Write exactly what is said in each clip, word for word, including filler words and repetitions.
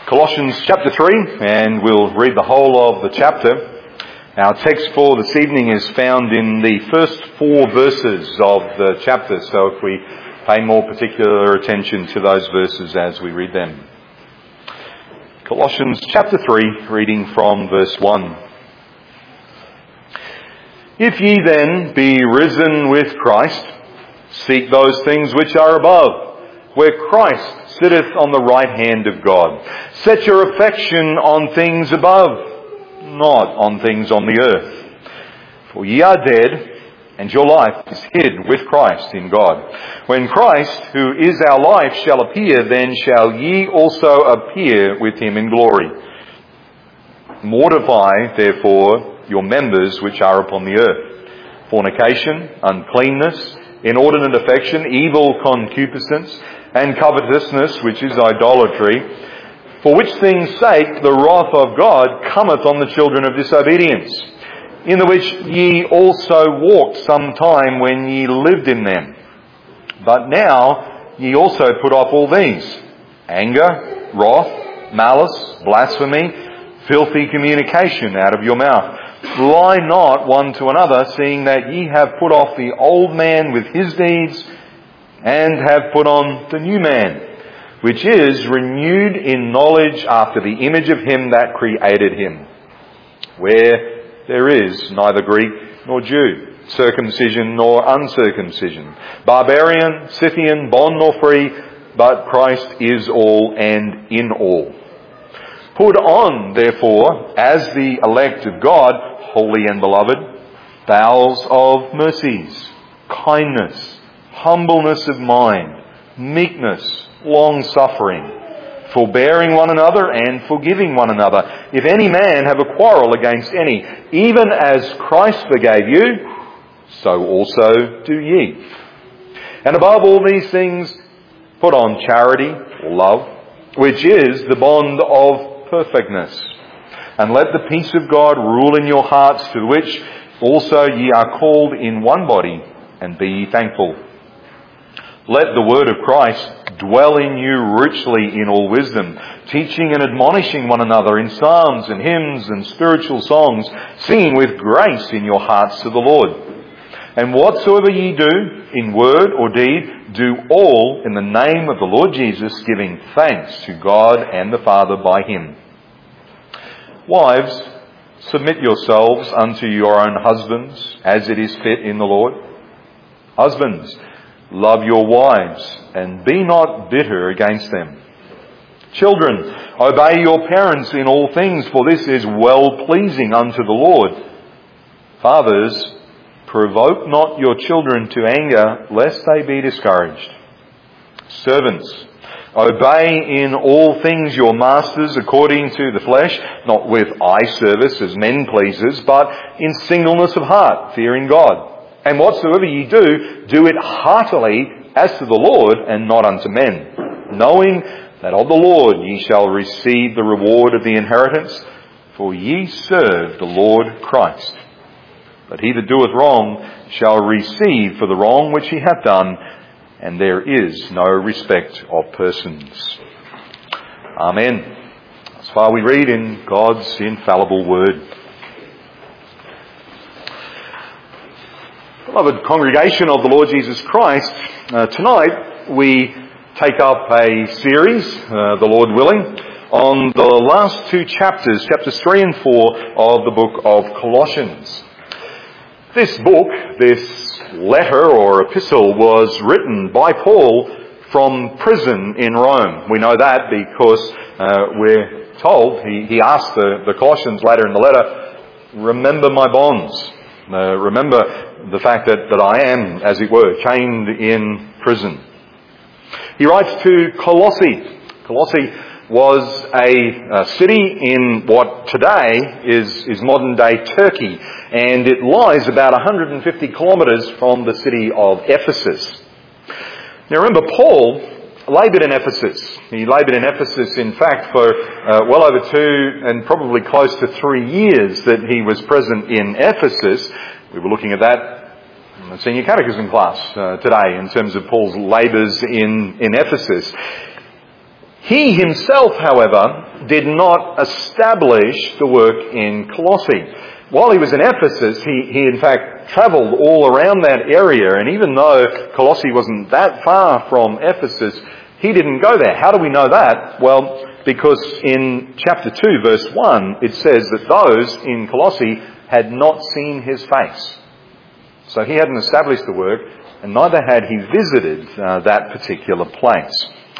Colossians chapter three, and we'll read the whole of the chapter. Our text for this evening is found in the first four verses of the chapter, so if we pay more particular attention to those verses as we read them. Colossians chapter three, reading from verse one. If ye then be risen with Christ, seek those things which are above, where Christ sitteth on the right hand of God. Set your affection on things above, not on things on the earth. For ye are dead, and your life is hid with Christ in God. When Christ, who is our life, shall appear, then shall ye also appear with him in glory. Mortify, therefore, your members which are upon the earth: fornication, uncleanness, inordinate affection, evil concupiscence, and covetousness, which is idolatry, for which things' sake the wrath of God cometh on the children of disobedience, in the which ye also walked some time when ye lived in them. But now ye also put off all these: anger, wrath, malice, blasphemy, filthy communication out of your mouth. Lie not one to another, seeing that ye have put off the old man with his deeds, and have put on the new man, which is renewed in knowledge after the image of him that created him, where there is neither Greek nor Jew, circumcision nor uncircumcision, barbarian, Scythian, bond nor free, but Christ is all and in all. Put on, therefore, as the elect of God, holy and beloved, bowels of mercies, kindness, humbleness of mind, meekness, long-suffering, forbearing one another and forgiving one another. If any man have a quarrel against any, even as Christ forgave you, so also do ye. And above all these things, put on charity, or love, which is the bond of perfectness. And let the peace of God rule in your hearts, to which also ye are called in one body, and be ye thankful. Let the word of Christ dwell in you richly in all wisdom, teaching and admonishing one another in psalms and hymns and spiritual songs, singing with grace in your hearts to the Lord. And whatsoever ye do, in word or deed, do all in the name of the Lord Jesus, giving thanks to God and the Father by him. Wives, submit yourselves unto your own husbands, as it is fit in the Lord. Husbands, love your wives, and be not bitter against them. Children, obey your parents in all things, for this is well-pleasing unto the Lord. Fathers, provoke not your children to anger, lest they be discouraged. Servants, obey in all things your masters according to the flesh, not with eye service as men pleasers, but in singleness of heart, fearing God. And whatsoever ye do, do it heartily as to the Lord, and not unto men, knowing that of the Lord ye shall receive the reward of the inheritance, for ye serve the Lord Christ. But he that doeth wrong shall receive for the wrong which he hath done, and there is no respect of persons. Amen. As far we read in God's infallible word. Beloved congregation of the Lord Jesus Christ, uh, tonight we take up a series, uh, the Lord willing, on the last two chapters, chapters three and four of the book of Colossians. This book, this letter or epistle, was written by Paul from prison in Rome. We know that because uh, we're told, he, he asked the, the Colossians later in the letter, remember my bonds. Uh, remember the fact that, that I am, as it were, chained in prison. He writes to Colossae. Colossae was a, a city in what today is, is modern-day Turkey, and it lies about one hundred fifty kilometres from the city of Ephesus. Now remember, Paul laboured in Ephesus. He laboured in Ephesus, in fact, for uh, well over two and probably close to three years that he was present in Ephesus. We were looking at that in the senior catechism class uh, today in terms of Paul's labours in, in Ephesus. He himself, however, did not establish the work in Colossae. While he was in Ephesus, he, he in fact travelled all around that area, and even though Colossae wasn't that far from Ephesus, he didn't go there. How do we know that? Well, because in chapter two, verse one, it says that those in Colossae had not seen his face. So he hadn't established the work, and neither had he visited uh, that particular place.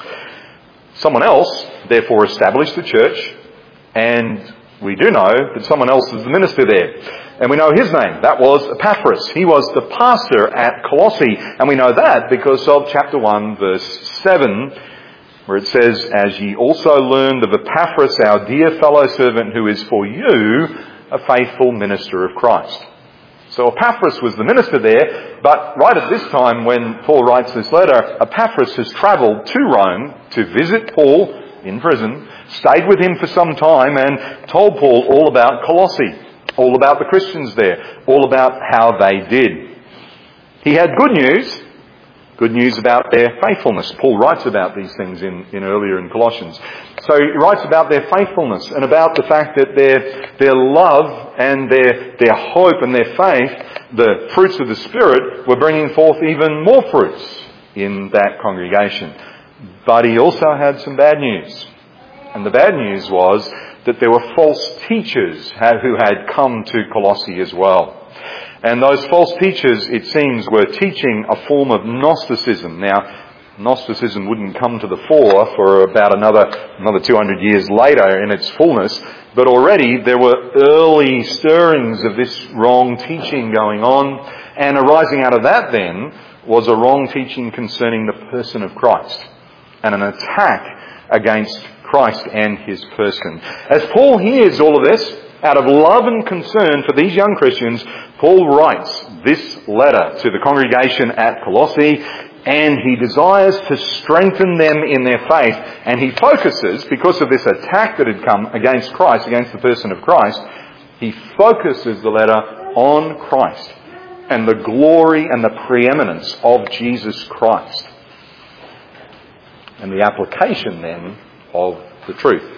Someone else, therefore, established the church, and we do know that someone else is the minister there. And we know his name. That was Epaphras. He was the pastor at Colossae. And we know that because of chapter one, verse seven, where it says, "As ye also learned of Epaphras, our dear fellow servant, who is for you a faithful minister of Christ." So Epaphras was the minister there, but right at this time when Paul writes this letter, Epaphras has travelled to Rome to visit Paul in prison, stayed with him for some time, and told Paul all about Colossae, all about the Christians there, all about how they did. He had good news, good news about their faithfulness. Paul writes about these things in, in earlier in Colossians. So he writes about their faithfulness and about the fact that their their love and their their hope and their faith, the fruits of the Spirit, were bringing forth even more fruits in that congregation. But he also had some bad news. And the bad news was that there were false teachers who had come to Colossae as well. And those false teachers, it seems, were teaching a form of Gnosticism. Now, Gnosticism wouldn't come to the fore for about another another two hundred years later in its fullness, but already there were early stirrings of this wrong teaching going on, and arising out of that then was a wrong teaching concerning the person of Christ, and an attack against Christ and his person. As Paul hears all of this, out of love and concern for these young Christians, Paul writes this letter to the congregation at Colossae, and he desires to strengthen them in their faith. And he focuses, because of this attack that had come against Christ, against the person of Christ, he focuses the letter on Christ and the glory and the preeminence of Jesus Christ. And the application then of the truth.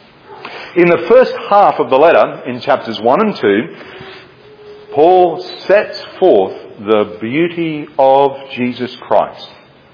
In the first half of the letter, in chapters one and two, Paul sets forth the beauty of Jesus Christ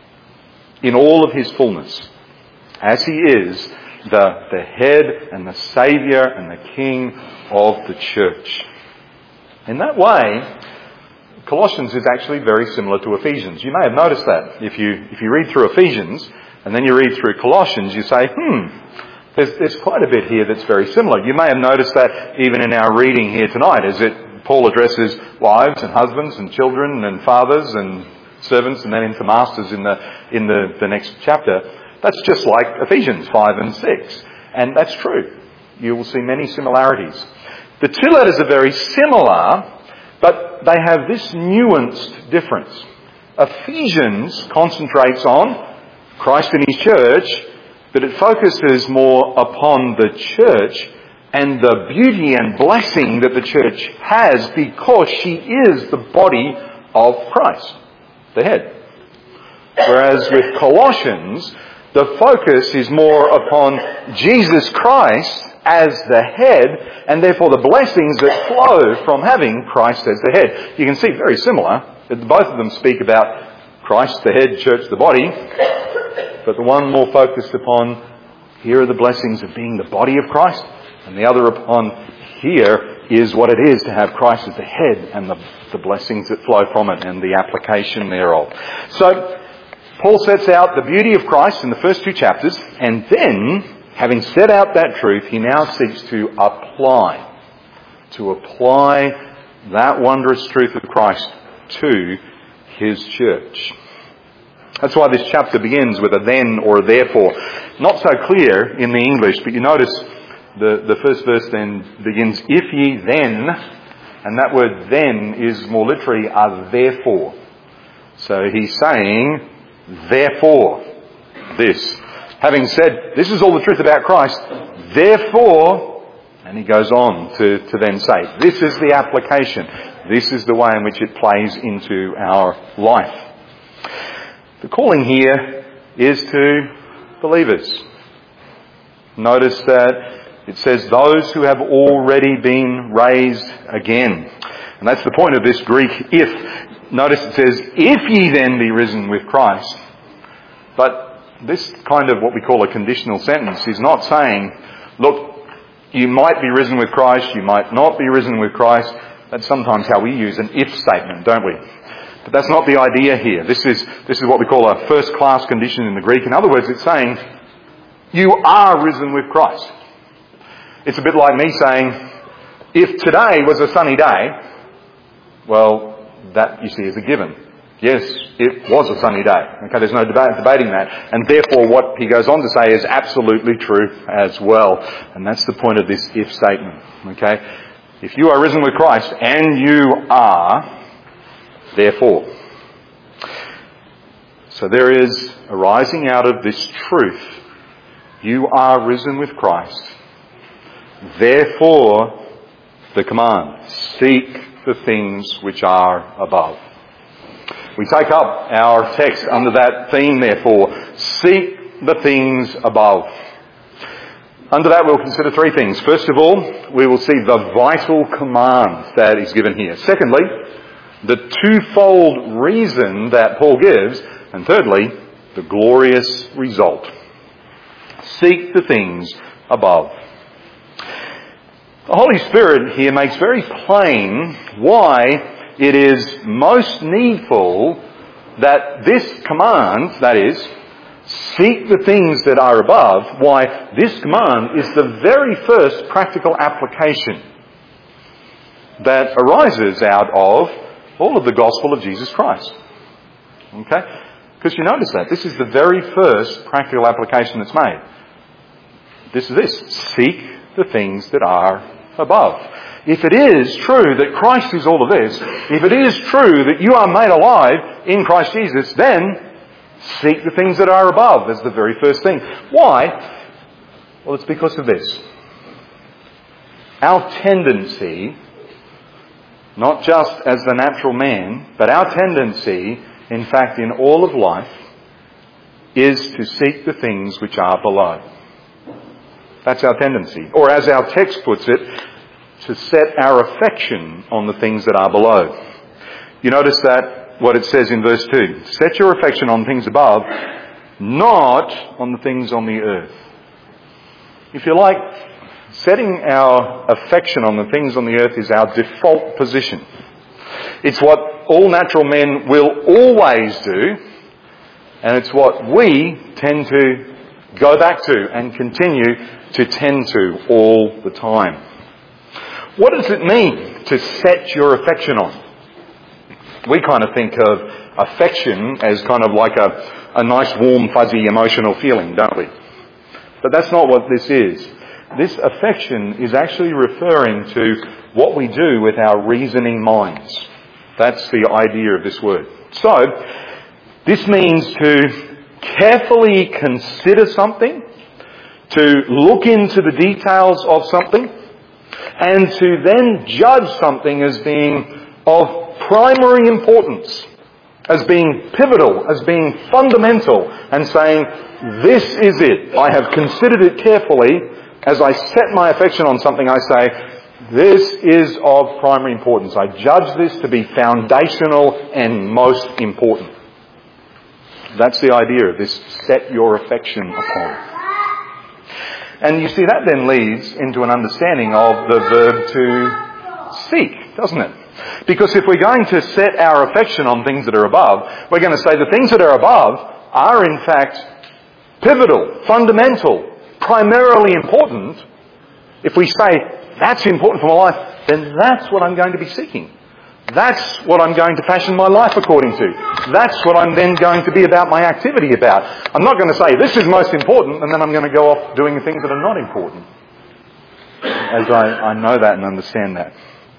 in all of his fullness, as he is the, the head and the Saviour and the King of the church. In that way, Colossians is actually very similar to Ephesians. You may have noticed that. If you, if you read through Ephesians and then you read through Colossians, you say, hmm, there's, there's quite a bit here that's very similar. You may have noticed that even in our reading here tonight, as it Paul addresses wives and husbands and children and fathers and servants and then into masters in the in the, the next chapter. That's just like Ephesians five and six. And that's true. You will see many similarities. The two letters are very similar, but they have this nuanced difference. Ephesians concentrates on Christ and his church, but it focuses more upon the church and the beauty and blessing that the church has because she is the body of Christ, the head. Whereas with Colossians, the focus is more upon Jesus Christ as the head, and therefore the blessings that flow from having Christ as the head. You can see very similar. Both of them speak about Christ, the head, church, the body, but the one more focused upon here are the blessings of being the body of Christ, and the other upon here is what it is to have Christ as the head and the, the blessings that flow from it and the application thereof. So, Paul sets out the beauty of Christ in the first two chapters, and then, having set out that truth, he now seeks to apply, to apply that wondrous truth of Christ to his church. That's why this chapter begins with a then or a therefore. Not so clear in the English, but you notice The, the first verse then begins, if ye then, and that word then is more literally a therefore. So he's saying, therefore, this. Having said, this is all the truth about Christ, therefore, and he goes on to, to then say, this is the application. This is the way in which it plays into our life. The calling here is to believers. notice that it says those who have already been raised again. And that's the point of this Greek if. Notice it says, if ye then be risen with Christ. But this kind of what we call a conditional sentence is not saying, look, you might be risen with Christ, you might not be risen with Christ. That's sometimes how we use an if statement, don't we? But that's not the idea here. This is, this is what we call a first-class condition in the Greek. In other words, it's saying, you are risen with Christ. It's a bit like me saying, if today was a sunny day, well, that, you see, is a given. Yes, it was a sunny day. Okay, there's no deba- debating that. And therefore, what he goes on to say is absolutely true as well. And that's the point of this if statement. Okay? If you are risen with Christ, and you are, therefore. So there is, arising out of this truth, you are risen with Christ. Therefore, the command, seek the things which are above. We take up our text under that theme, therefore, seek the things above. Under that we'll consider three things. First of all, we will see the vital command that is given here. Secondly, the twofold reason that Paul gives. And thirdly, the glorious result. Seek the things above. The Holy Spirit here makes very plain why it is most needful that this command, that is, seek the things that are above, why this command is the very first practical application that arises out of all of the gospel of Jesus Christ. Okay? Because you notice that. This is the very first practical application that's made. This is this. Seek the things that are above. If it is true that Christ is all of this, if it is true that you are made alive in Christ Jesus, then seek the things that are above as the very first thing. Why? Well, it's because of this. Our tendency, not just as the natural man, but our tendency, in fact, in all of life, is to seek the things which are below. That's our tendency. Or as our text puts it, to set our affection on the things that are below. You notice that what it says in verse two. Set your affection on things above, not on the things on the earth. If you like, setting our affection on the things on the earth is our default position. It's what all natural men will always do, and it's what we tend to go back to and continue to tend to all the time. What does it mean to set your affection on? We kind of think of affection as kind of like a, a nice, warm, fuzzy, emotional feeling, don't we? But that's not what this is. This affection is actually referring to what we do with our reasoning minds. That's the idea of this word. So, this means to carefully consider something, to look into the details of something, and to then judge something as being of primary importance, as being pivotal, as being fundamental, and saying, this is it. I have considered it carefully. As I set my affection on something, I say, this is of primary importance. I judge this to be foundational and most important. That's the idea of this, set your affection upon. And you see, that then leads into an understanding of the verb to seek, doesn't it? Because if we're going to set our affection on things that are above, we're going to say the things that are above are in fact pivotal, fundamental, primarily important. If we say, that's important for my life, then that's what I'm going to be seeking. That's what I'm going to fashion my life according to. That's what I'm then going to be about my activity about. I'm not going to say, this is most important, and then I'm going to go off doing things that are not important. As I, I know that and understand that.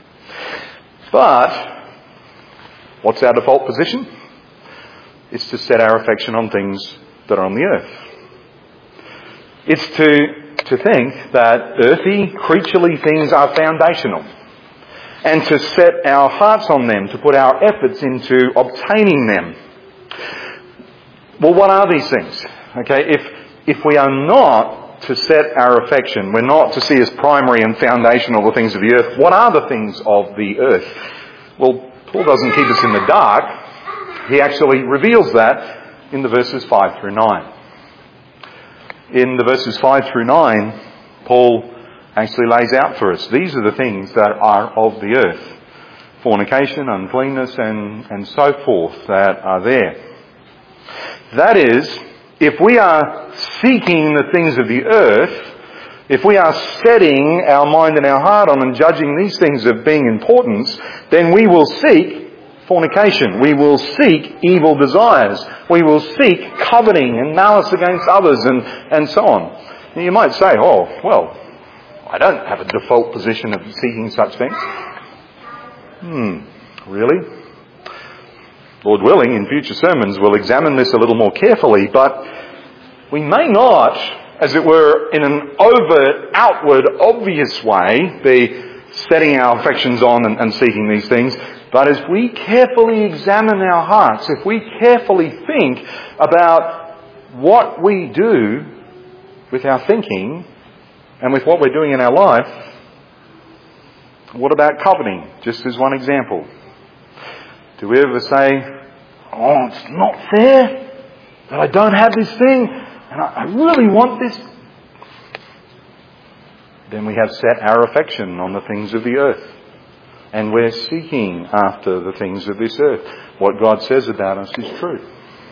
But, what's our default position? It's to set our affection on things that are on the earth. It's to, to think that earthy, creaturely things are foundational. And to set our hearts on them, to put our efforts into obtaining them. Well, what are these things? Okay, if if we are not to set our affection. We're not to see as primary and foundational the things of the earth. What are the things of the earth? Well, Paul doesn't keep us in the dark. He actually reveals that in the verses five through nine. In the verses five through nine, Paul actually lays out for us, these are the things that are of the earth. Fornication, uncleanness, and, and so forth that are there. That is, if we are seeking the things of the earth, if we are setting our mind and our heart on and judging these things of being importance, then we will seek fornication. We will seek evil desires. We will seek coveting and malice against others and, and so on. You might say, oh, well, I don't have a default position of seeking such things. Hmm, really? Lord willing, in future sermons we'll examine this a little more carefully, but we may not, as it were, in an overt, outward, obvious way, be setting our affections on and, and seeking these things. But as we carefully examine our hearts, if we carefully think about what we do with our thinking and with what we're doing in our life, what about coveting? Just as one example. Do we ever say, oh, it's not fair that I don't have this thing and I really want this? Then we have set our affection on the things of the earth. And we're seeking after the things of this earth. What God says about us is true.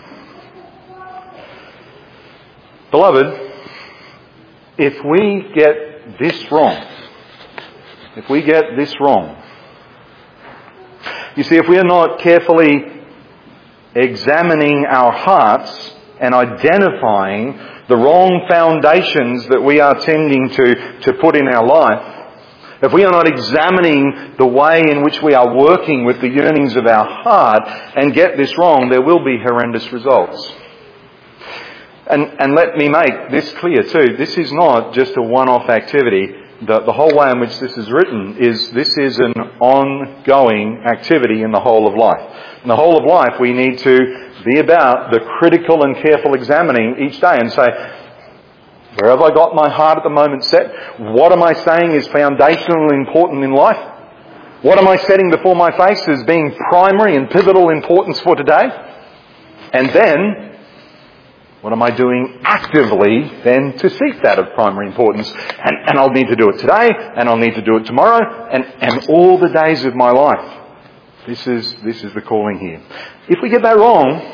Beloved, if we get this wrong, if we get this wrong, you see, if we are not carefully examining our hearts and identifying the wrong foundations that we are tending to, to put in our life, if we are not examining the way in which we are working with the yearnings of our heart and get this wrong, there will be horrendous results. And, and let me make this clear too. This is not just a one-off activity. The, the whole way in which this is written is this is an ongoing activity in the whole of life. In the whole of life, we need to be about the critical and careful examining each day and say, where have I got my heart at the moment set? What am I saying is foundational and important in life? What am I setting before my face as being primary and pivotal importance for today? And then, what am I doing actively then to seek that of primary importance? And, and I'll need to do it today, and I'll need to do it tomorrow, and, and all the days of my life. This is, this is the calling here. If we get that wrong,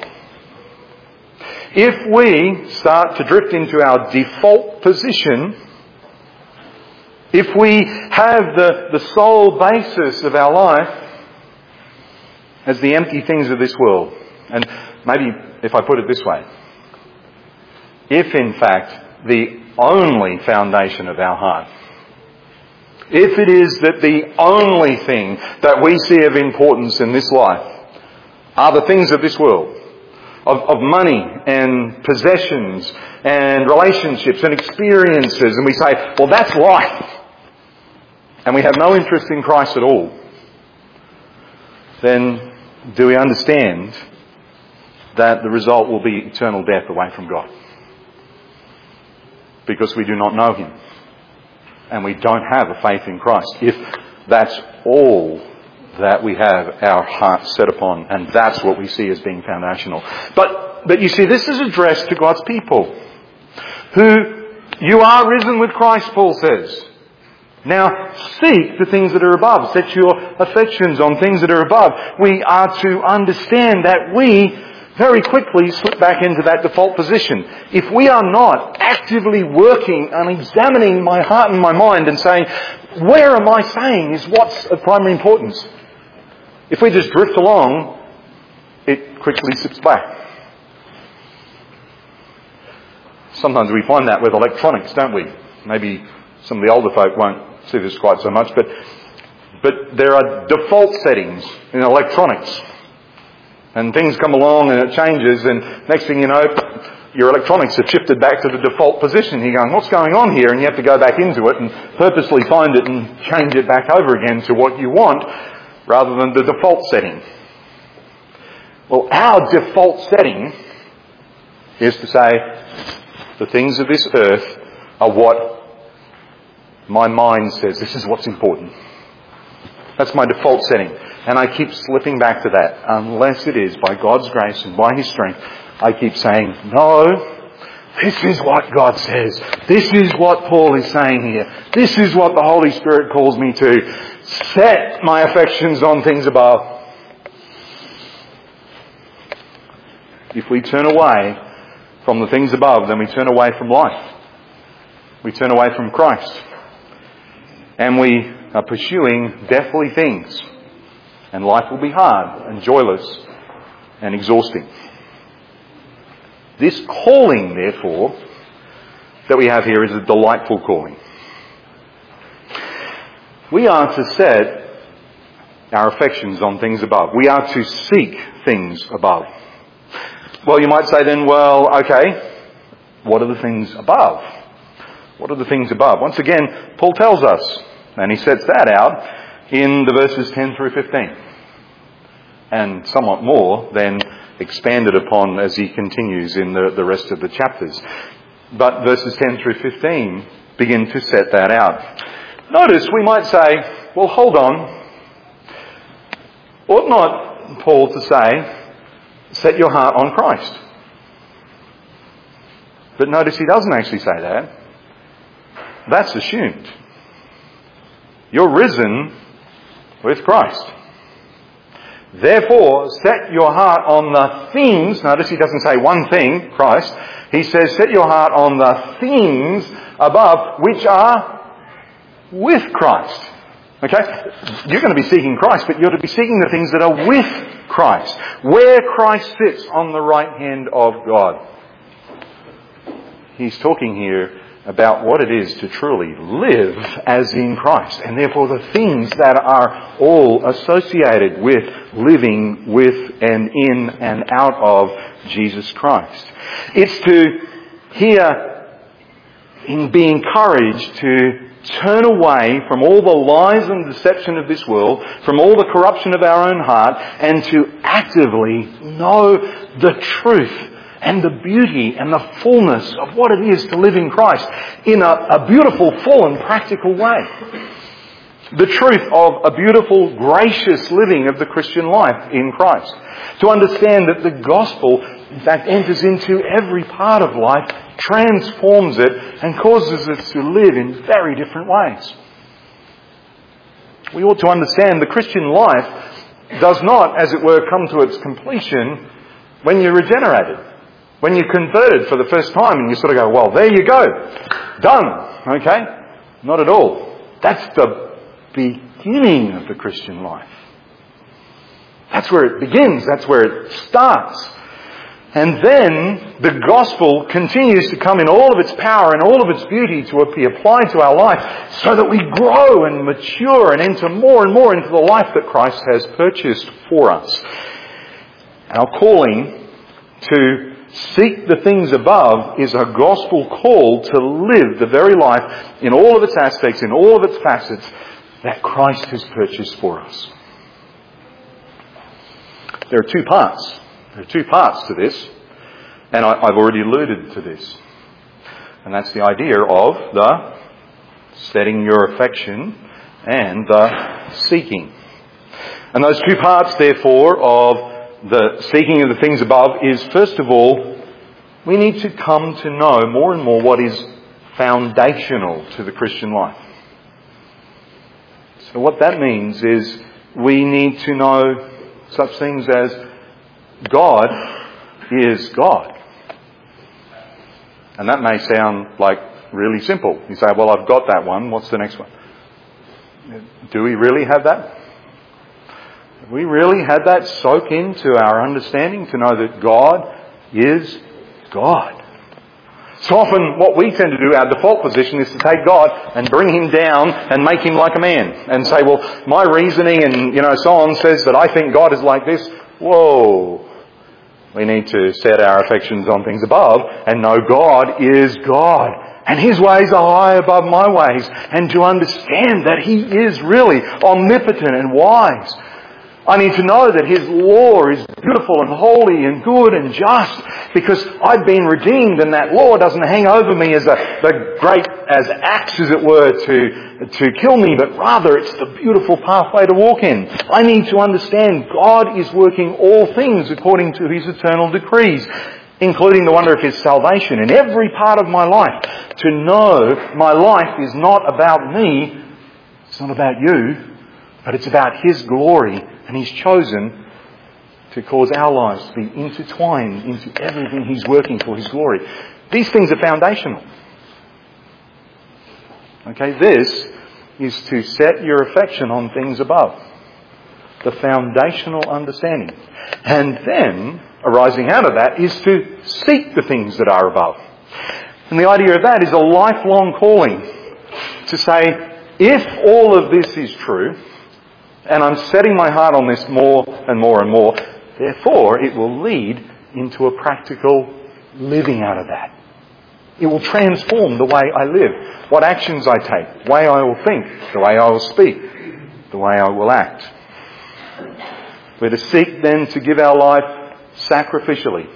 if we start to drift into our default position, if we have the, the sole basis of our life as the empty things of this world, and maybe if I put it this way, if in fact the only foundation of our heart, if it is that the only thing that we see of importance in this life are the things of this world, of, of money and possessions and relationships and experiences, and we say, well, that's life, and we have no interest in Christ at all, then do we understand that the result will be eternal death away from God? Because we do not know Him. And we don't have a faith in Christ. If that's all that we have our hearts set upon, and that's what we see as being foundational. But, but you see, this is addressed to God's people. Who, you are risen with Christ, Paul says. Now seek the things that are above. Set your affections on things that are above. We are to understand that we very quickly slip back into that default position. If we are not actively working and examining my heart and my mind and saying, where am I saying is what's of primary importance? If we just drift along, it quickly slips back. Sometimes we find that with electronics, don't we? Maybe some of the older folk won't see this quite so much, but, but there are default settings in electronics. And things come along and it changes, and next thing you know, your electronics have shifted back to the default position. You're going, what's going on here? And you have to go back into it and purposely find it and change it back over again to what you want, rather than the default setting. Well, our default setting is to say, the things of this earth are what my mind says. This is what's important. That's my default setting. And I keep slipping back to that. Unless it is by God's grace and by His strength, I keep saying, no, this is what God says. This is what Paul is saying here. This is what the Holy Spirit calls me to. Set my affections on things above. If we turn away from the things above, then we turn away from life. We turn away from Christ. And we are pursuing deathly things. And life will be hard and joyless and exhausting. This calling, therefore, that we have here is a delightful calling. We are to set our affections on things above. We are to seek things above. Well, you might say then, well, okay, what are the things above? What are the things above? Once again, Paul tells us, and he sets that out in the verses ten through fifteen. And somewhat more than expanded upon as he continues in the, the rest of the chapters. But verses ten through fifteen begin to set that out. Notice we might say, well, hold on. Ought not Paul to say, set your heart on Christ? But notice he doesn't actually say that. That's assumed. You're risen with Christ. Therefore, set your heart on the things. Notice he doesn't say one thing, Christ. He says, set your heart on the things above which are with Christ. Okay? You're going to be seeking Christ, but you're to be seeking the things that are with Christ. Where Christ sits on the right hand of God. He's talking here about what it is to truly live as in Christ. And therefore the things that are all associated with living with and in and out of Jesus Christ. It's to hear and be encouraged to turn away from all the lies and deception of this world, from all the corruption of our own heart, and to actively know the truth and the beauty and the fullness of what it is to live in Christ in a, a beautiful, full and practical way. The truth of a beautiful, gracious living of the Christian life in Christ. To understand that the gospel, in fact, enters into every part of life, transforms it, and causes us to live in very different ways. We ought to understand the Christian life does not, as it were, come to its completion when you're regenerated. When you're converted for the first time and you sort of go, well, there you go. Done. Okay? Not at all. That's the beginning of the Christian life. That's where it begins. That's where it starts. And then the gospel continues to come in all of its power and all of its beauty to be applied to our life so that we grow and mature and enter more and more into the life that Christ has purchased for us. Our calling to seek the things above is a gospel call to live the very life in all of its aspects, in all of its facets that Christ has purchased for us. There are two parts. There are two parts to this, and I, I've already alluded to this. And that's the idea of the setting your affection and the seeking. And those two parts, therefore, of the seeking of the things above is, first of all, we need to come to know more and more what is foundational to the Christian life. So what that means is we need to know such things as God is God. And that may sound like really simple. You say, well, I've got that one. What's the next one? Do we really have that? Have we really had that soak into our understanding to know that God is God? So often what we tend to do, our default position is to take God and bring Him down and make Him like a man. And say, well, my reasoning and, you know, so on says that I think God is like this. Whoa. We need to set our affections on things above and know God is God. And His ways are high above my ways. And to understand that He is really omnipotent and wise. I need to know that His law is beautiful and holy and good and just, because I've been redeemed, and that law doesn't hang over me as a the great as axe, as it were, to to kill me, but rather it's the beautiful pathway to walk in. I need to understand God is working all things according to His eternal decrees, including the wonder of His salvation in every part of my life. To know my life is not about me, it's not about you, but it's about His glory, and He's chosen to cause our lives to be intertwined into everything He's working for His glory. These things are foundational. Okay, this is to set your affection on things above. The foundational understanding. And then, arising out of that, is to seek the things that are above. And the idea of that is a lifelong calling to say, if all of this is true, and I'm setting my heart on this more and more and more, therefore it will lead into a practical living out of that. It will transform the way I live, what actions I take, the way I will think, the way I will speak, the way I will act. We're to seek then to give our life sacrificially.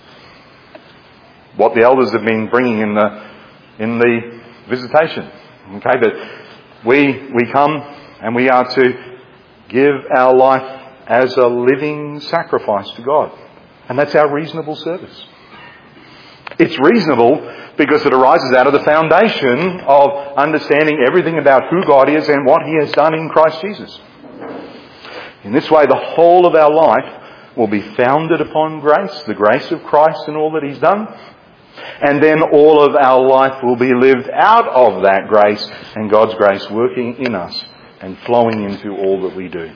What the elders have been bringing in the in the visitation. Okay, that we we come and we are to give our life as a living sacrifice to God. And that's our reasonable service. It's reasonable because it arises out of the foundation of understanding everything about who God is and what He has done in Christ Jesus. In this way, the whole of our life will be founded upon grace, the grace of Christ and all that He's done. And then all of our life will be lived out of that grace and God's grace working in us and flowing into all that we do.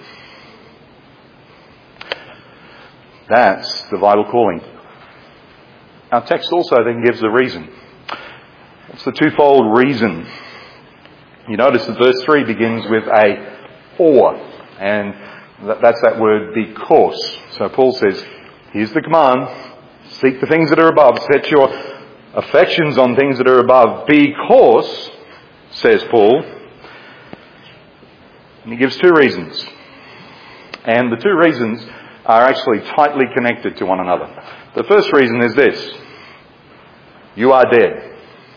That's the vital calling. Our text also then gives a reason. It's the twofold reason. You notice that verse three begins with a or, and that's that word because. So Paul says, here's the command, seek the things that are above, set your affections on things that are above, because, says Paul, and he gives two reasons. And the two reasons are actually tightly connected to one another. The first reason is this: you are dead.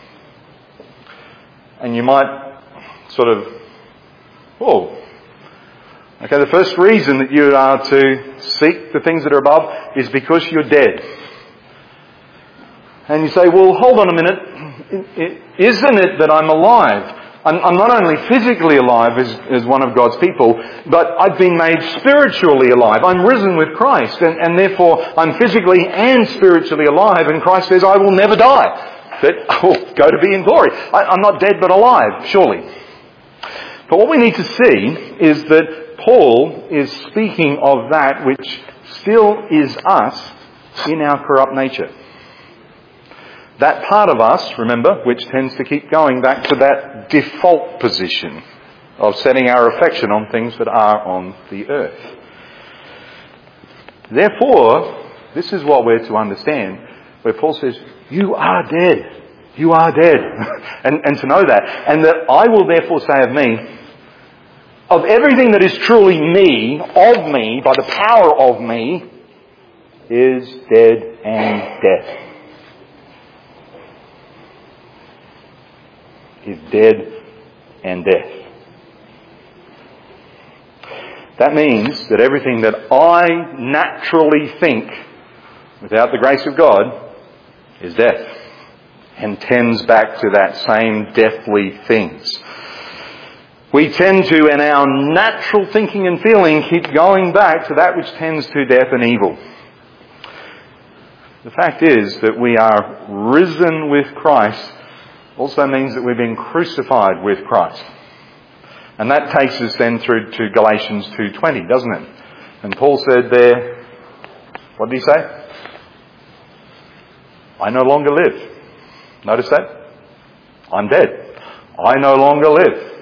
And you might sort of, oh, okay, the first reason that you are to seek the things that are above is because you're dead. And you say, well, hold on a minute, isn't it that I'm alive? I'm, I'm not only physically alive as, as one of God's people, but I've been made spiritually alive. I'm risen with Christ, and, and therefore I'm physically and spiritually alive, and Christ says I will never die. That I will go to be in glory. I, I'm not dead but alive, surely. But what we need to see is that Paul is speaking of that which still is us in our corrupt nature. That part of us, remember, which tends to keep going back to that default position of setting our affection on things that are on the earth. Therefore, this is what we're to understand, where Paul says, you are dead. You are dead. and, and to know that. And that I will therefore say of me, of everything that is truly me, of me, by the power of me, is dead and death. Is dead and death. That means that everything that I naturally think without the grace of God is death, and tends back to that same deathly things. We tend to, in our natural thinking and feeling, keep going back to that which tends to death and evil. The fact is that we are risen with Christ also means that we've been crucified with Christ. And that takes us then through to Galatians two twenty, doesn't it? And Paul said there, what did he say? I no longer live. Notice that? I'm dead. I no longer live.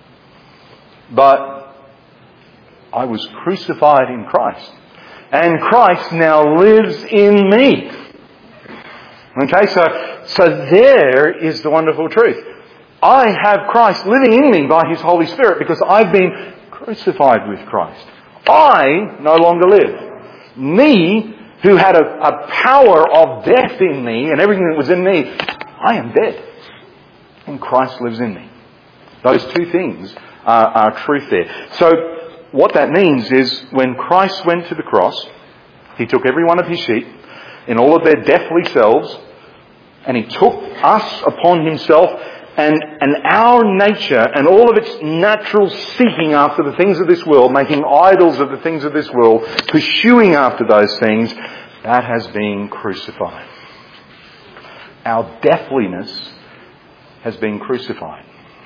But I was crucified in Christ. And Christ now lives in me. Okay, so, so there is the wonderful truth. I have Christ living in me by His Holy Spirit because I've been crucified with Christ. I no longer live. Me, who had a, a power of death in me and everything that was in me, I am dead. And Christ lives in me. Those two things are, are truth there. So what that means is when Christ went to the cross, He took every one of His sheep in all of their deathly selves, and He took us upon Himself, and, and our nature and all of its natural seeking after the things of this world, making idols of the things of this world, pursuing after those things, that has been crucified. Our deathliness has been crucified.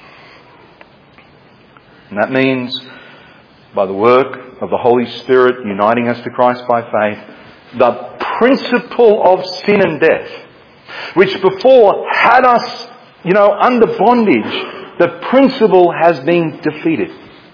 And that means, by the work of the Holy Spirit uniting us to Christ by faith, the principle of sin and death, which before had us, you know, under bondage, the principle has been defeated.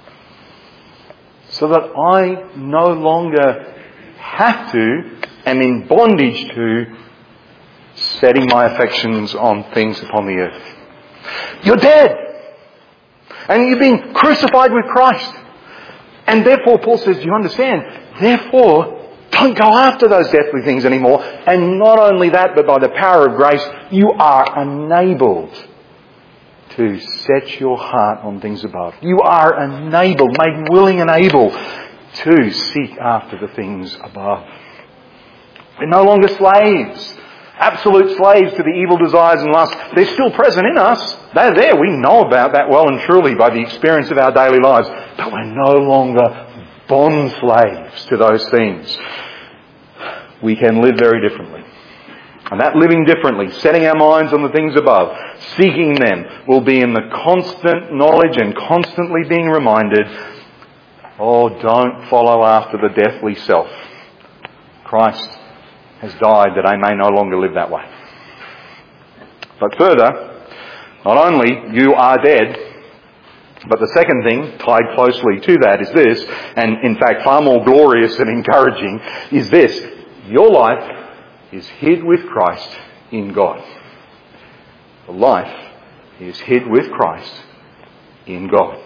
So that I no longer have to, am in bondage to, setting my affections on things upon the earth. You're dead. And you've been crucified with Christ. And therefore, Paul says, do you understand? Therefore, don't go after those deathly things anymore. And not only that, but by the power of grace, you are enabled to set your heart on things above. You are enabled, made willing and able to seek after the things above. We're no longer slaves. Absolute slaves to the evil desires and lusts. They're still present in us. They're there. We know about that well and truly by the experience of our daily lives. But we're no longer bond slaves to those things. We can live very differently. And that living differently, setting our minds on the things above, seeking them, will be in the constant knowledge and constantly being reminded, oh, don't follow after the deathly self. Christ has died that I may no longer live that way. But further, not only you are dead, but the second thing tied closely to that is this, and in fact far more glorious and encouraging, is this. Your life is hid with Christ in God. Your life is hid with Christ in God.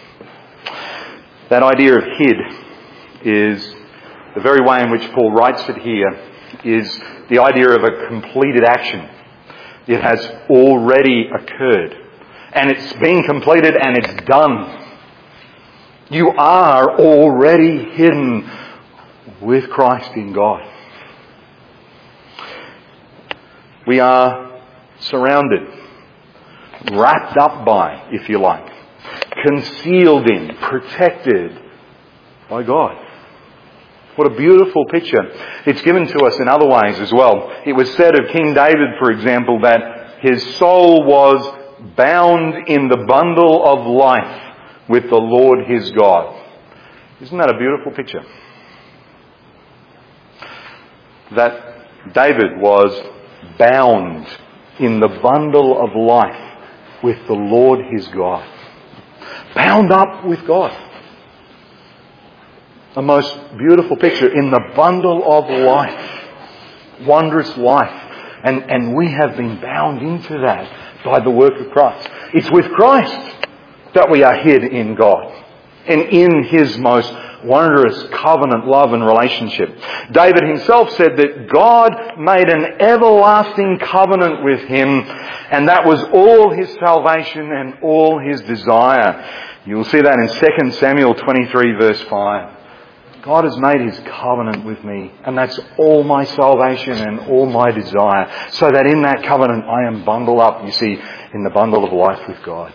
That idea of hid is the very way in which Paul writes it here, is the idea of a completed action. It has already occurred. And it's been completed and it's done. You are already hidden with Christ in God. We are surrounded, wrapped up by, if you like, concealed in, protected by God. What a beautiful picture. It's given to us in other ways as well. It was said of King David, for example, that his soul was bound in the bundle of life with the Lord his God. Isn't that a beautiful picture? That David was bound in the bundle of life with the Lord his God. Bound up with God. A most beautiful picture in the bundle of life. Wondrous life. And, and we have been bound into that by the work of Christ. It's with Christ that we are hid in God. And in His most wondrous covenant love and relationship. David himself said that God made an everlasting covenant with him, and that was all his salvation and all his desire. You'll see that in Second Samuel twenty-three verse five. God has made His covenant with me, and that's all my salvation and all my desire, so that in that covenant I am bundled up, you see, in the bundle of life with God.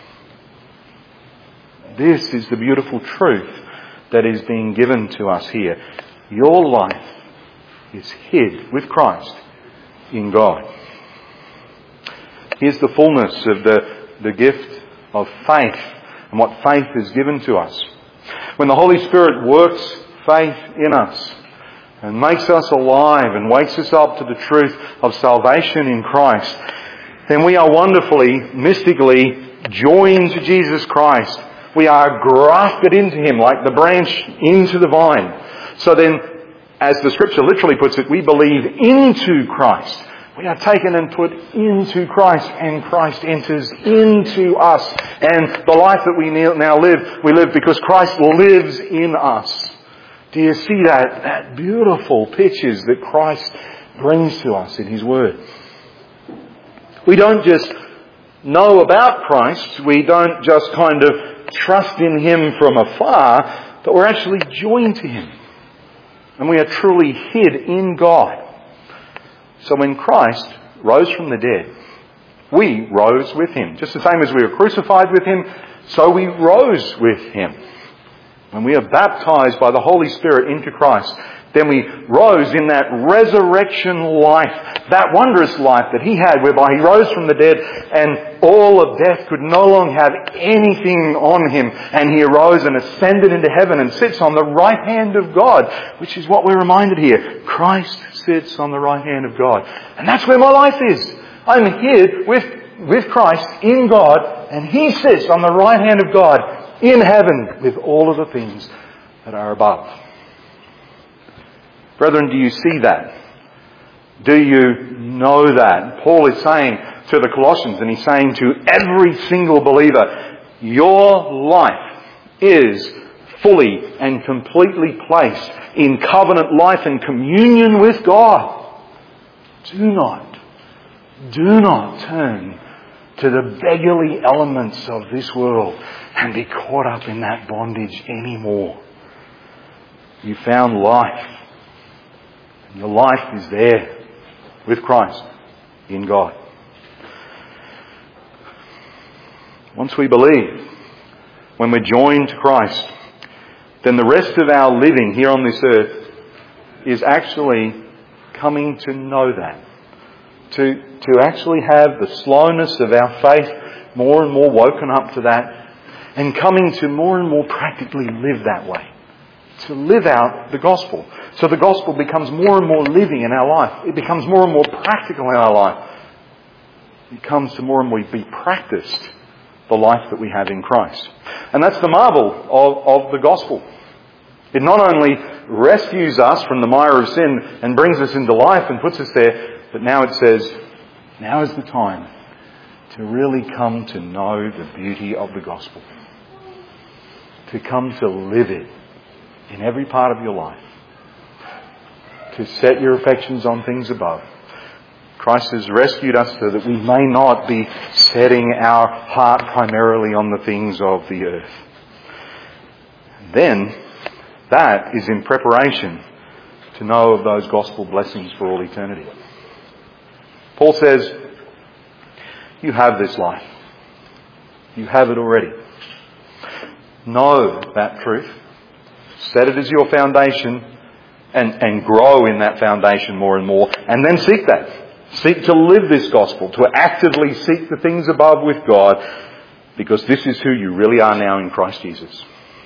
This is the beautiful truth that is being given to us here. Your life is hid with Christ in God. Here's the fullness of the, the gift of faith and what faith is given to us. When the Holy Spirit works faith in us and makes us alive and wakes us up to the truth of salvation in Christ, then we are wonderfully, mystically joined to Jesus Christ. We are grafted into Him like the branch into the vine. So then, as the Scripture literally puts it, we believe into Christ. We are taken and put into Christ, and Christ enters into us. And the life that we now live, we live because Christ lives in us. Do you see that, that beautiful pictures that Christ brings to us in His Word? We don't just know about Christ, we don't just kind of trust in Him from afar, but we're actually joined to Him. And we are truly hid in God. So when Christ rose from the dead, we rose with Him. Just the same as we were crucified with Him, so we rose with Him. When we are baptized by the Holy Spirit into Christ, then we rose in that resurrection life, that wondrous life that He had, whereby He rose from the dead and all of death could no longer have anything on Him. And He arose and ascended into heaven and sits on the right hand of God, which is what we're reminded here. Christ sits on the right hand of God. And that's where my life is. I'm here with, with Christ in God, and He sits on the right hand of God in heaven with all of the things that are above. Brethren, do you see that? Do you know that? Paul is saying to the Colossians, and he's saying to every single believer, your life is fully and completely placed in covenant life and communion with God. Do not, do not turn to the beggarly elements of this world and be caught up in that bondage anymore. You found life. And your life is there with Christ in God. Once we believe, when we're joined to Christ, then the rest of our living here on this earth is actually coming to know that. To, to actually have the slowness of our faith more and more woken up to that, and coming to more and more practically live that way. To live out the gospel. So the gospel becomes more and more living in our life. It becomes more and more practical in our life. It comes to more and more be practiced, the life that we have in Christ. And that's the marvel of, of the gospel. It not only rescues us from the mire of sin and brings us into life and puts us there, but now it says, now is the time to really come to know the beauty of the gospel. To come to live it in every part of your life. To set your affections on things above. Christ has rescued us so that we may not be setting our heart primarily on the things of the earth. Then, that is in preparation to know of those gospel blessings for all eternity. Paul says, you have this life. You have it already. Know that truth. Set it as your foundation and, and grow in that foundation more and more. And then seek that. Seek to live this gospel. To actively seek the things above with God. Because this is who you really are now in Christ Jesus.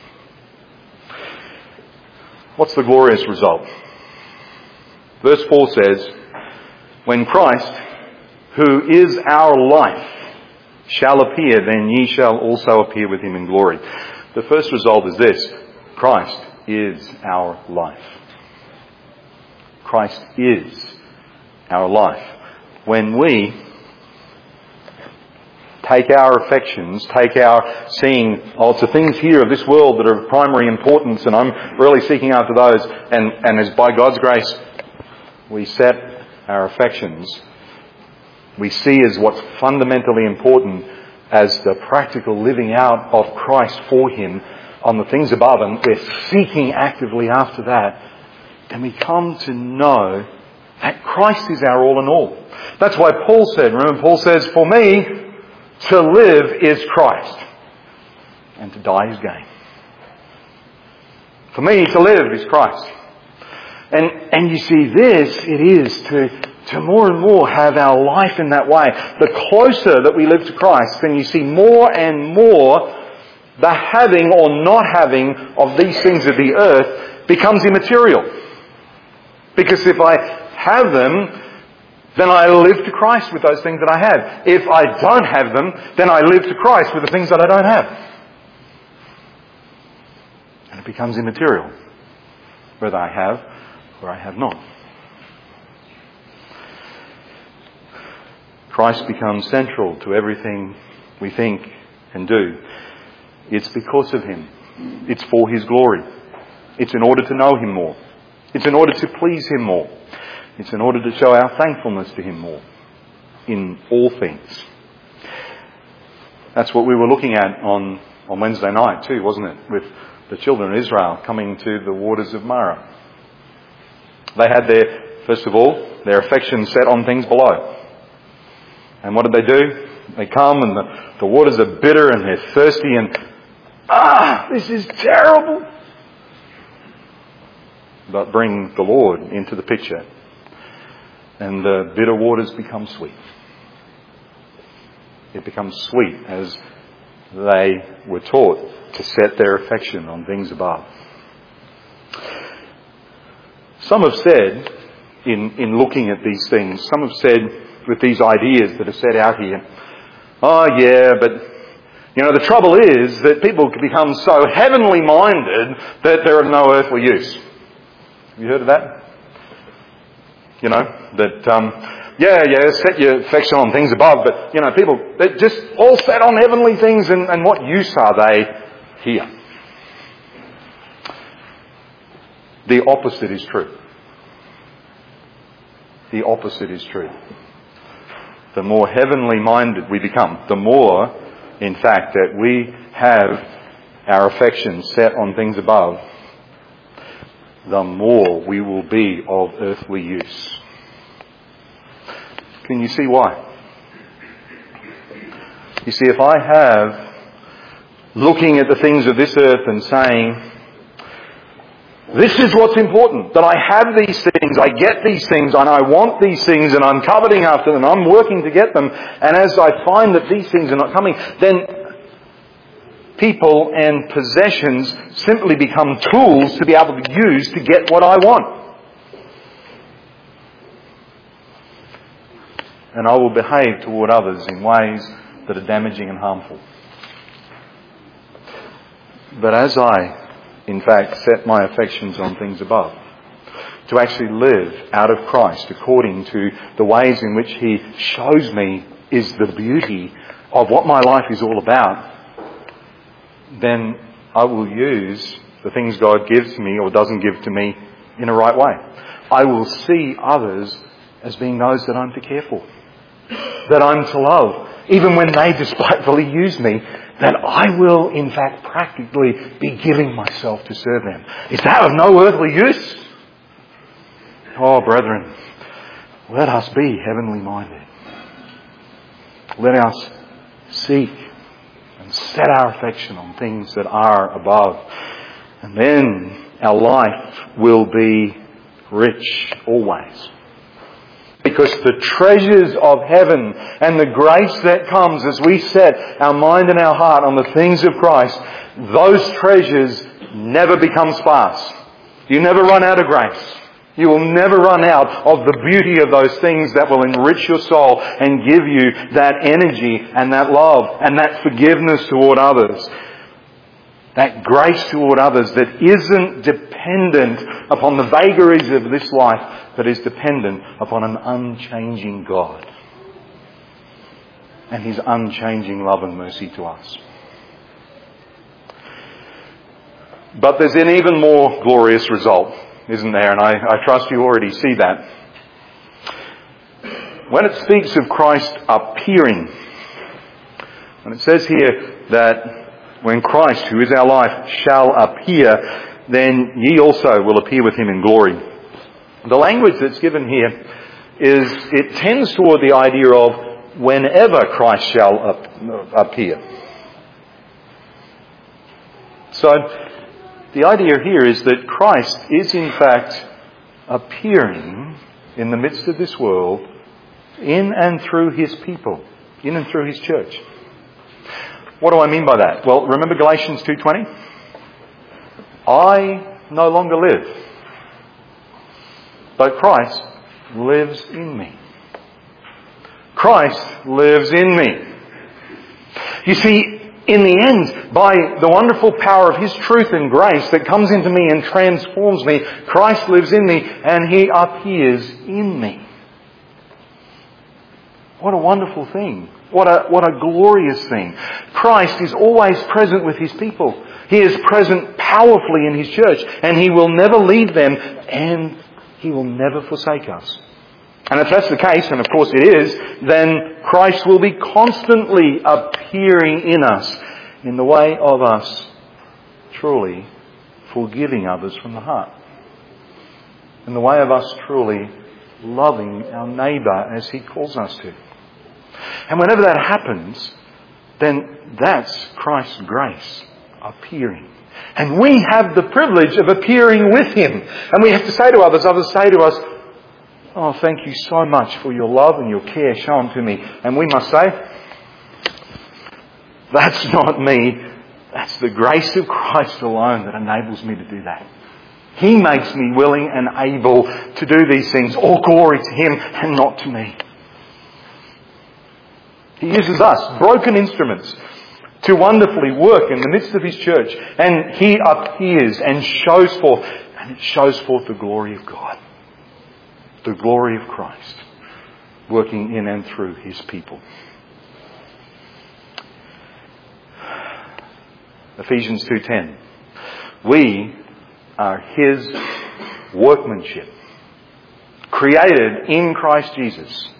What's the glorious result? Verse four says, when Christ, who is our life, shall appear, then ye shall also appear with Him in glory. The first result is this. Christ is our life. Christ is our life. When we take our affections, take our seeing, oh, it's the things here of this world that are of primary importance, and I'm really seeking after those, and, and as by God's grace we set our affections, we see as what's fundamentally important as the practical living out of Christ for Him on the things above, and we're seeking actively after that, then we come to know that Christ is our all in all. That's why Paul said, remember Paul says, for me to live is Christ and to die is gain. For me to live is Christ. And and you see this, it is to to more and more have our life in that way. The closer that we live to Christ, then you see more and more the having or not having of these things of the earth becomes immaterial. Because if I have them, then I live to Christ with those things that I have. If I don't have them, then I live to Christ with the things that I don't have. And it becomes immaterial, whether I have or I have not. Christ becomes central to everything we think and do. It's because of Him. It's for His glory. It's in order to know Him more. It's in order to please Him more. It's in order to show our thankfulness to Him more in all things. That's what we were looking at on, on Wednesday night too, wasn't it? With the children of Israel coming to the waters of Marah. They had their, first of all, their affection set on things below. And what did they do? They come and the, the waters are bitter and they're thirsty and, ah, this is terrible. But bring the Lord into the picture and the bitter waters become sweet. It becomes sweet as they were taught to set their affection on things above. Some have said, in, in looking at these things, some have said with these ideas that are set out here, oh yeah, but you know, the trouble is that people can become so heavenly minded that they're of no earthly use. Have you heard of that? You know, that, um, yeah, yeah, set your affection on things above, but, you know, people, they're just all set on heavenly things, and, and what use are they here? The opposite is true. The opposite is true. The more heavenly minded we become, the more, in fact, that we have our affection set on things above, the more we will be of earthly use. Can you see why? You see, if I have looking at the things of this earth and saying, this is what's important, that I have these things, I get these things, and I want these things, and I'm coveting after them, I'm working to get them, and as I find that these things are not coming, then people and possessions simply become tools to be able to use to get what I want. And I will behave toward others in ways that are damaging and harmful. But as I, in fact, set my affections on things above, to actually live out of Christ according to the ways in which He shows me is the beauty of what my life is all about, then I will use the things God gives to me or doesn't give to me in a right way. I will see others as being those that I'm to care for, that I'm to love, even when they despitefully use me, that I will in fact practically be giving myself to serve them. Is that of no earthly use? Oh, brethren, let us be heavenly minded. Let us seek and set our affection on things that are above. And then our life will be rich always. Because the treasures of heaven and the grace that comes as we set our mind and our heart on the things of Christ, those treasures never become sparse. You never run out of grace. You will never run out of the beauty of those things that will enrich your soul and give you that energy and that love and that forgiveness toward others. That grace toward others that isn't dependent upon the vagaries of this life, but is dependent upon an unchanging God and His unchanging love and mercy to us. But there's an even more glorious result, isn't there? And I, I trust you already see that. When it speaks of Christ appearing, when it says here that when Christ, who is our life, shall appear, then ye also will appear with Him in glory. The language that's given here is, it tends toward the idea of whenever Christ shall ap- appear. So, the idea here is that Christ is in fact appearing in the midst of this world in and through His people, in and through His church. What do I mean by that? Well, remember Galatians two twenty? I no longer live, but Christ lives in me. Christ lives in me. You see, in the end, by the wonderful power of His truth and grace that comes into me and transforms me, Christ lives in me and He appears in me. What a wonderful thing What a, what a glorious thing. Christ is always present with His people. He is present powerfully in His church, and He will never leave them, and He will never forsake us. And if that's the case, and of course it is, then Christ will be constantly appearing in us in the way of us truly forgiving others from the heart. In the way of us truly loving our neighbour as He calls us to. And whenever that happens, then that's Christ's grace appearing. And we have the privilege of appearing with Him. And we have to say to others, others say to us, "Oh, thank you so much for your love and your care shown to me." And we must say, "That's not me. That's the grace of Christ alone that enables me to do that. He makes me willing and able to do these things. All glory to Him and not to me." He uses us, broken instruments, to wonderfully work in the midst of His church. And He appears and shows forth, and it shows forth the glory of God. The glory of Christ, working in and through His people. Ephesians two ten. We are His workmanship, created in Christ Jesus,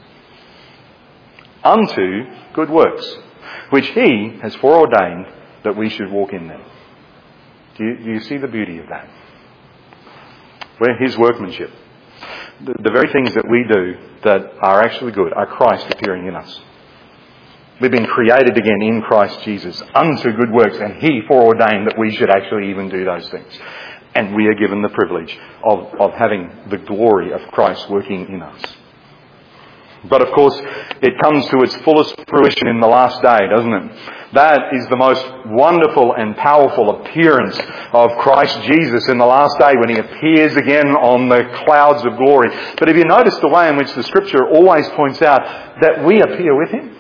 unto good works, which He has foreordained that we should walk in them. Do you, do you see the beauty of that? We're His workmanship. The, the very things that we do that are actually good are Christ appearing in us. We've been created again in Christ Jesus unto good works, and He foreordained that we should actually even do those things. And we are given the privilege of, of having the glory of Christ working in us. But of course, it comes to its fullest fruition in the last day, doesn't it? That is the most wonderful and powerful appearance of Christ Jesus in the last day, when He appears again on the clouds of glory. But have you noticed the way in which the Scripture always points out that we appear with Him?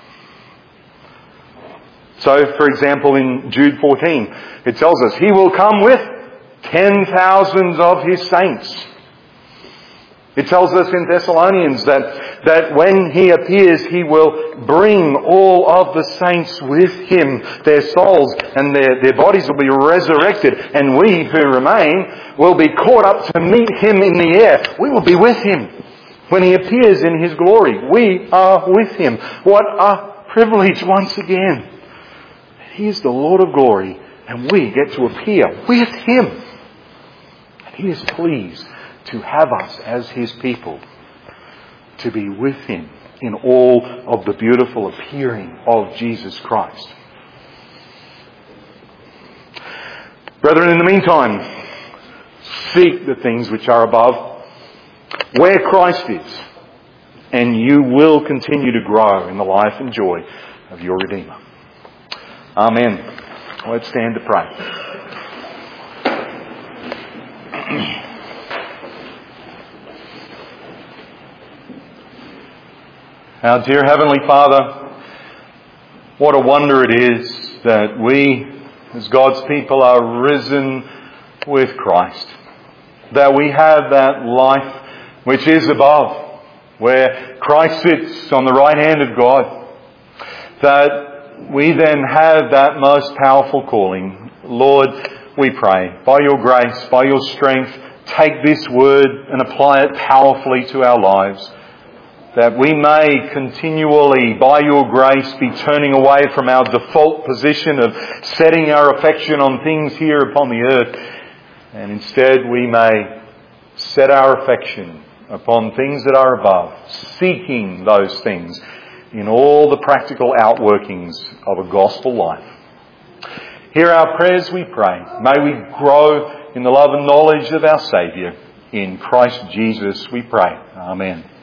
So, for example, in Jude fourteen, it tells us, He will come with ten thousands of His saints. It tells us in Thessalonians that, that when He appears, He will bring all of the saints with Him. Their souls and their, their bodies will be resurrected. And we who remain will be caught up to meet Him in the air. We will be with Him when He appears in His glory. We are with Him. What a privilege once again. He is the Lord of glory, and we get to appear with Him. And He is pleased to have us as His people, to be with Him in all of the beautiful appearing of Jesus Christ. Brethren, in the meantime, seek the things which are above, where Christ is, and you will continue to grow in the life and joy of your Redeemer. Amen. Let's stand to pray. Our dear Heavenly Father, what a wonder it is that we, as God's people, are risen with Christ. That we have that life which is above, where Christ sits on the right hand of God. That we then have that most powerful calling. Lord, we pray, by your grace, by your strength, take this word and apply it powerfully to our lives. That we may continually, by your grace, be turning away from our default position of setting our affection on things here upon the earth. And instead we may set our affection upon things that are above, seeking those things in all the practical outworkings of a gospel life. Hear our prayers, we pray. May we grow in the love and knowledge of our Saviour. In Christ Jesus we pray. Amen.